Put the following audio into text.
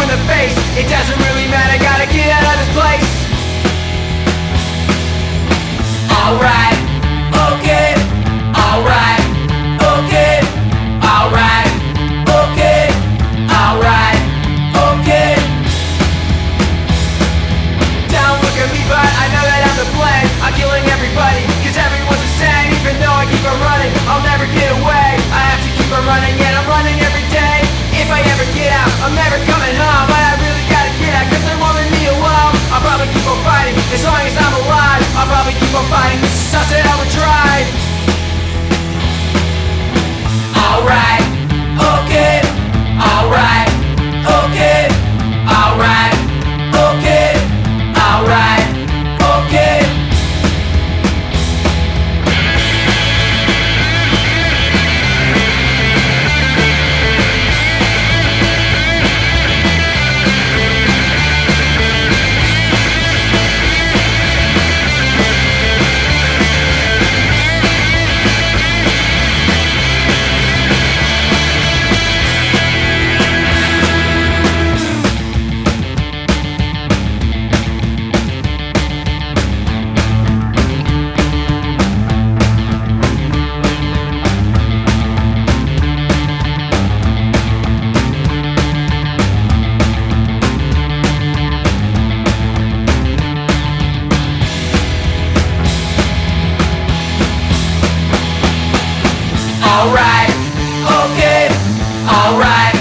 the face. It doesn't really matter, gotta get out of this place. Alright, okay, alright, okay, alright, okay, alright, okay. Don't look at me, but I know that I'm to blame. I'm killing everybody, cause everyone's the same. Even though I keep on running, I'll never get away. I have to keep on running, yet I'm running every day. If I ever get out, I'm never coming home. But I really gotta get out, cause they won't leave me alone. I'll probably keep on fighting, as long as I'm alive. I'll probably keep on fighting, this is something I would try. Alright, okay, alright, okay, alright, okay, alright, okay. Alright, okay, alright.